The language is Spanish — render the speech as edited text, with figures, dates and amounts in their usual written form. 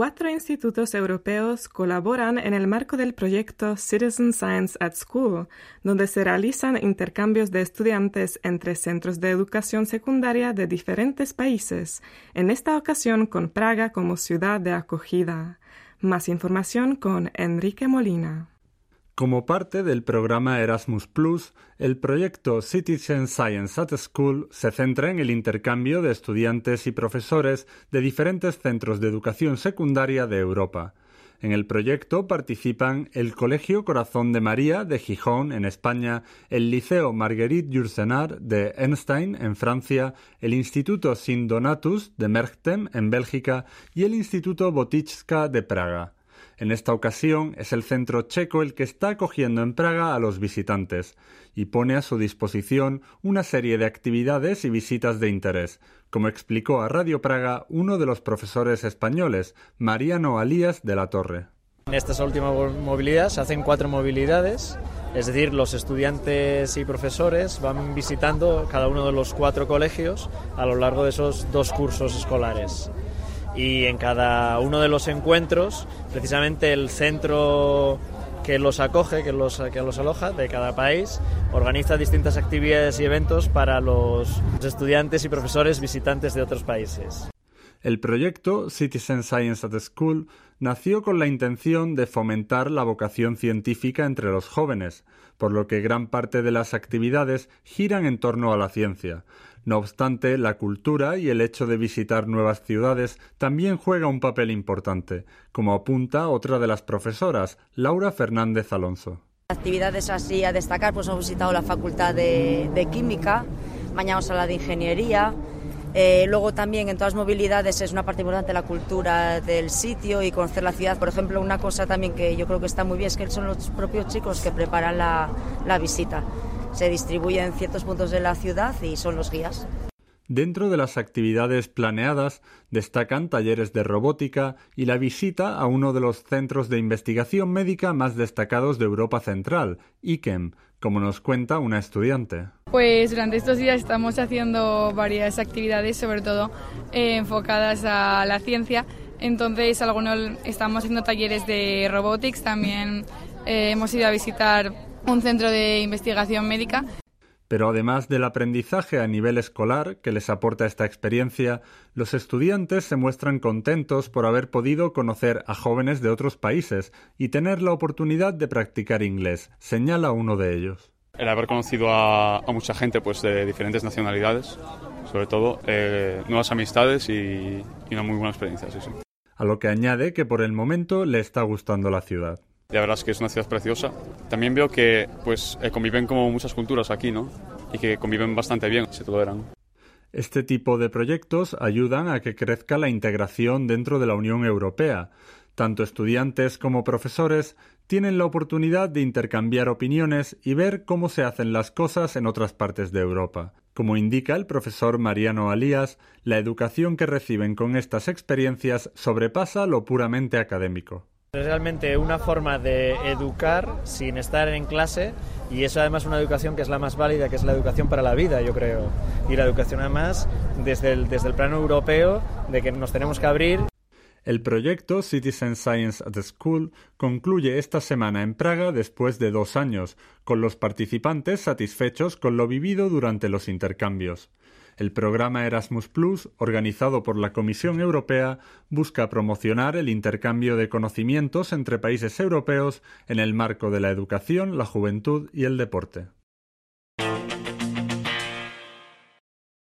4 institutos europeos colaboran en el marco del proyecto Citizen Science at School, donde se realizan intercambios de estudiantes entre centros de educación secundaria de diferentes países, en esta ocasión con Praga como ciudad de acogida. Más información con Enrique Molina. Como parte del programa Erasmus+, el proyecto Citizen Science at School se centra en el intercambio de estudiantes y profesores de diferentes centros de educación secundaria de Europa. En el proyecto participan el Colegio Corazón de María de Gijón, en España, el Liceo Marguerite Yourcenar de Enstein, en Francia, el Instituto Sint Donatus de Merchtem, en Bélgica, y el Instituto Boticka de Praga. En esta ocasión es el centro checo el que está acogiendo en Praga a los visitantes y pone a su disposición una serie de actividades y visitas de interés, como explicó a Radio Praga uno de los profesores españoles, Mariano Alías de la Torre. En estas últimas movilidades se hacen 4 movilidades, es decir, los estudiantes y profesores van visitando cada uno de los 4 colegios a lo largo de esos 2 cursos escolares. Y en cada uno de los encuentros, precisamente el centro que los acoge, que los aloja de cada país, organiza distintas actividades y eventos para los estudiantes y profesores visitantes de otros países. El proyecto Citizen Science at School nació con la intención de fomentar la vocación científica entre los jóvenes, por lo que gran parte de las actividades giran en torno a la ciencia. No obstante, la cultura y el hecho de visitar nuevas ciudades también juega un papel importante, como apunta otra de las profesoras, Laura Fernández Alonso. Actividades así a destacar, pues hemos visitado la Facultad de Química, mañana vamos a la de Ingeniería. Luego también en todas las movilidades es una parte importante la cultura del sitio y conocer la ciudad. Por ejemplo, una cosa también que yo creo que está muy bien es que son los propios chicos que preparan la visita. Se distribuyen en ciertos puntos de la ciudad y son los guías. Dentro de las actividades planeadas destacan talleres de robótica y la visita a uno de los centros de investigación médica más destacados de Europa Central, IKEM, como nos cuenta una estudiante. Pues durante estos días estamos haciendo varias actividades, sobre todo enfocadas a la ciencia. Entonces, estamos haciendo talleres de robotics, también hemos ido a visitar un centro de investigación médica. Pero además del aprendizaje a nivel escolar que les aporta esta experiencia, los estudiantes se muestran contentos por haber podido conocer a jóvenes de otros países y tener la oportunidad de practicar inglés, señala uno de ellos. El haber conocido a mucha gente pues de diferentes nacionalidades, sobre todo nuevas amistades y una muy buena experiencia. Sí. A lo que añade que por el momento le está gustando la ciudad. La verdad es que es una ciudad preciosa. También veo que pues conviven como muchas culturas aquí, ¿no? Y que conviven bastante bien, se toleran. Este tipo de proyectos ayudan a que crezca la integración dentro de la Unión Europea. Tanto estudiantes como profesores tienen la oportunidad de intercambiar opiniones y ver cómo se hacen las cosas en otras partes de Europa. Como indica el profesor Mariano Alías, la educación que reciben con estas experiencias sobrepasa lo puramente académico. Es realmente una forma de educar sin estar en clase y es además una educación que es la más válida, que es la educación para la vida, yo creo. Y la educación además desde el plano europeo de que nos tenemos que abrir. El proyecto Citizen Science at School concluye esta semana en Praga después de 2 años, con los participantes satisfechos con lo vivido durante los intercambios. El programa Erasmus+, organizado por la Comisión Europea, busca promocionar el intercambio de conocimientos entre países europeos en el marco de la educación, la juventud y el deporte.